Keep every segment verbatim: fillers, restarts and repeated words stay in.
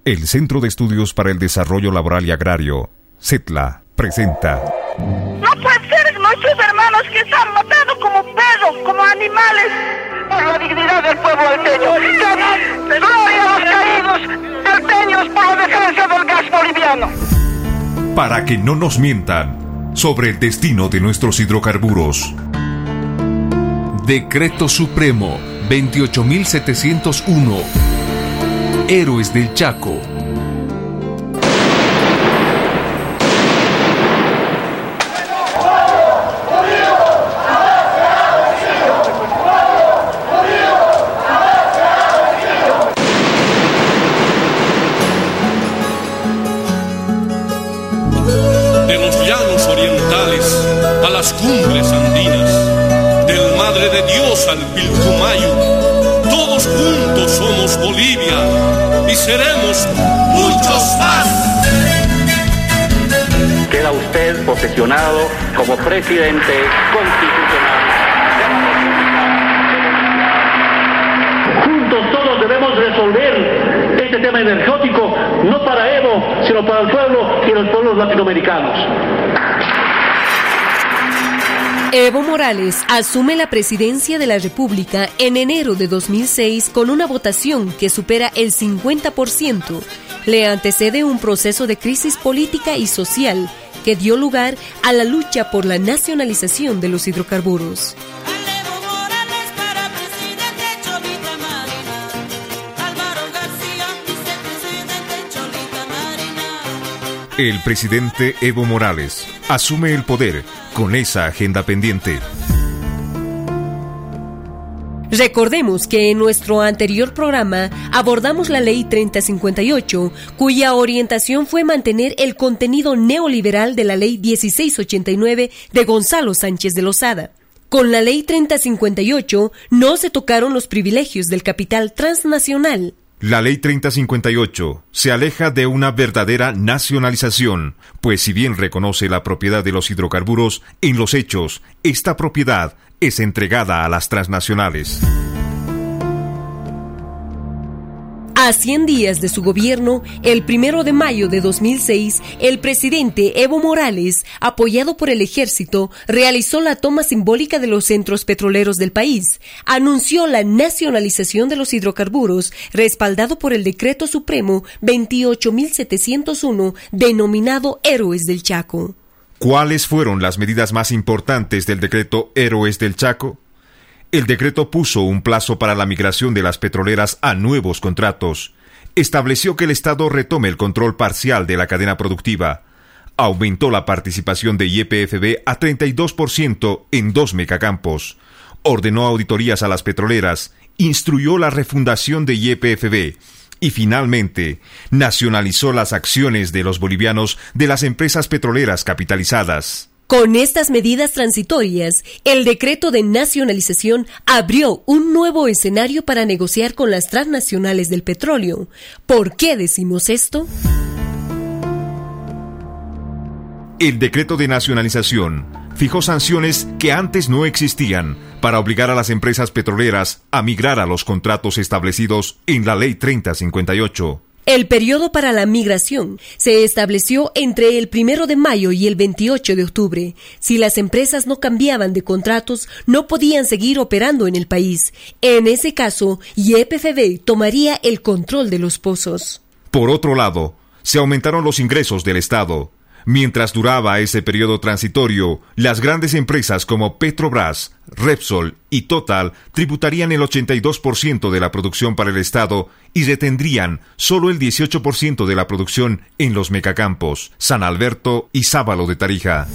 El Centro de Estudios para el Desarrollo Laboral y Agrario, CETLA, presenta... No puede ser, nuestros hermanos que están matando como perros, como animales, por la dignidad del pueblo alteño. Gloria a los caídos alteños por la defensa del gas boliviano. Para que no nos mientan sobre el destino de nuestros hidrocarburos. Decreto Supremo veintiocho mil setecientos uno. Héroes del Chaco. De los llanos orientales a las cumbres andinas, del Madre de Dios al Pilcomayo, todos juntos somos Bolivia y seremos muchos más. Queda usted posesionado como presidente constitucional. Juntos todos debemos resolver este tema energético, no para Evo, sino para el pueblo y los pueblos latinoamericanos. Evo Morales asume la presidencia de la República en enero de dos mil seis con una votación que supera el cincuenta por ciento. Le antecede un proceso de crisis política y social que dio lugar a la lucha por la nacionalización de los hidrocarburos. El presidente Evo Morales asume el poder con esa agenda pendiente. Recordemos que en nuestro anterior programa abordamos la Ley treinta cincuenta y ocho, cuya orientación fue mantener el contenido neoliberal de la Ley dieciséis ochenta y nueve de Gonzalo Sánchez de Lozada. Con la Ley treinta cincuenta y ocho no se tocaron los privilegios del capital transnacional. La Ley treinta cincuenta y ocho se aleja de una verdadera nacionalización, pues si bien reconoce la propiedad de los hidrocarburos, en los hechos, esta propiedad es entregada a las transnacionales. A cien días de su gobierno, el primero de mayo de dos mil seis, el presidente Evo Morales, apoyado por el ejército, realizó la toma simbólica de los centros petroleros del país. Anunció la nacionalización de los hidrocarburos, respaldado por el Decreto Supremo veintiocho mil setecientos uno, denominado Héroes del Chaco. ¿Cuáles fueron las medidas más importantes del decreto Héroes del Chaco? El decreto puso un plazo para la migración de las petroleras a nuevos contratos. Estableció que el Estado retome el control parcial de la cadena productiva. Aumentó la participación de Y P F B a treinta y dos por ciento en dos megacampos. Ordenó auditorías a las petroleras. Instruyó la refundación de Y P F B. Y finalmente, nacionalizó las acciones de los bolivianos de las empresas petroleras capitalizadas. Con estas medidas transitorias, el decreto de nacionalización abrió un nuevo escenario para negociar con las transnacionales del petróleo. ¿Por qué decimos esto? El decreto de nacionalización fijó sanciones que antes no existían para obligar a las empresas petroleras a migrar a los contratos establecidos en la Ley treinta cincuenta y ocho. El periodo para la migración se estableció entre el primero de mayo y el veintiocho de octubre. Si las empresas no cambiaban de contratos, no podían seguir operando en el país. En ese caso, Y P F B tomaría el control de los pozos. Por otro lado, se aumentaron los ingresos del Estado. Mientras duraba ese periodo transitorio, las grandes empresas como Petrobras, Repsol y Total tributarían el ochenta y dos por ciento de la producción para el Estado y retendrían solo el dieciocho por ciento de la producción en los megacampos, San Alberto y Sábalo de Tarija.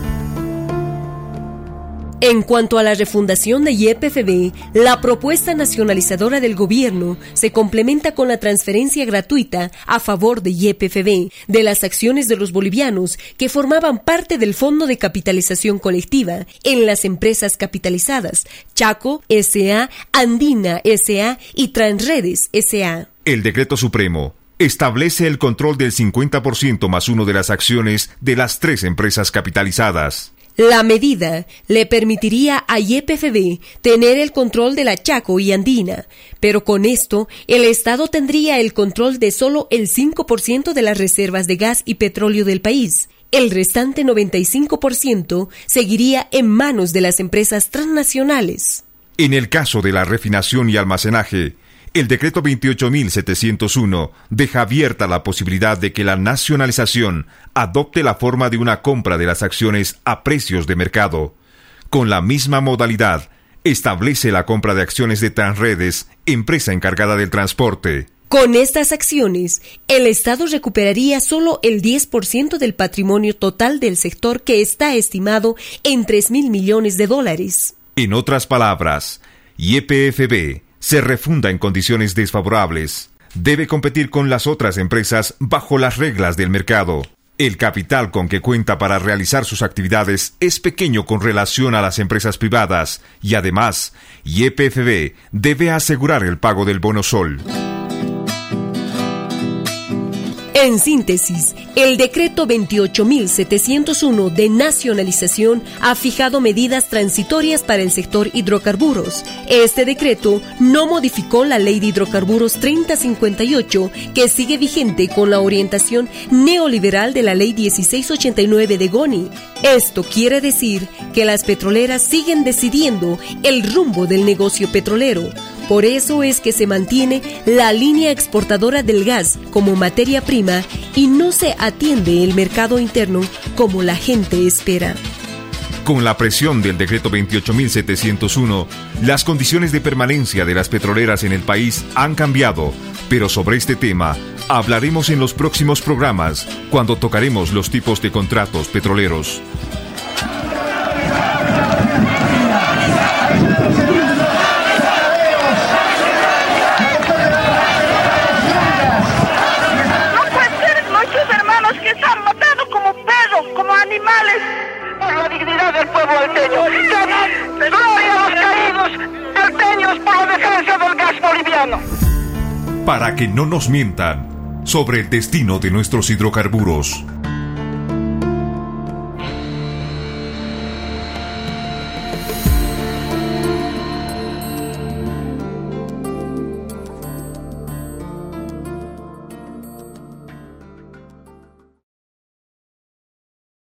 En cuanto a la refundación de Y P F B, la propuesta nacionalizadora del gobierno se complementa con la transferencia gratuita a favor de Y P F B de las acciones de los bolivianos que formaban parte del Fondo de Capitalización Colectiva en las empresas capitalizadas Chaco S A, Andina S A y Transredes S A. El Decreto Supremo establece el control del cincuenta por ciento más uno de las acciones de las tres empresas capitalizadas. La medida le permitiría a Y P F B tener el control de la Chaco y Andina, pero con esto el Estado tendría el control de solo el cinco por ciento de las reservas de gas y petróleo del país. El restante noventa y cinco por ciento seguiría en manos de las empresas transnacionales. En el caso de la refinación y almacenaje, el decreto veintiocho mil setecientos uno deja abierta la posibilidad de que la nacionalización adopte la forma de una compra de las acciones a precios de mercado. Con la misma modalidad, establece la compra de acciones de Transredes, empresa encargada del transporte. Con estas acciones, el Estado recuperaría solo el diez por ciento del patrimonio total del sector, que está estimado en tres mil millones de dólares. En otras palabras, Y P F B se refunda en condiciones desfavorables. Debe competir con las otras empresas bajo las reglas del mercado. El capital con que cuenta para realizar sus actividades es pequeño con relación a las empresas privadas y además, Y P F B debe asegurar el pago del bono sol. En síntesis, el decreto veintiocho mil setecientos uno de nacionalización ha fijado medidas transitorias para el sector hidrocarburos. Este decreto no modificó la ley de hidrocarburos treinta cincuenta y ocho, que sigue vigente con la orientación neoliberal de la ley dieciséis ochenta y nueve de Goni. Esto quiere decir que las petroleras siguen decidiendo el rumbo del negocio petrolero. Por eso es que se mantiene la línea exportadora del gas como materia prima y no se atiende el mercado interno como la gente espera. Con la presión del decreto veintiocho mil setecientos uno, las condiciones de permanencia de las petroleras en el país han cambiado, pero sobre este tema hablaremos en los próximos programas, cuando tocaremos los tipos de contratos petroleros. Por la dignidad del pueblo alteño. ¡Gloria a los caídos alteños por la defensa del gas boliviano! Para que no nos mientan sobre el destino de nuestros hidrocarburos.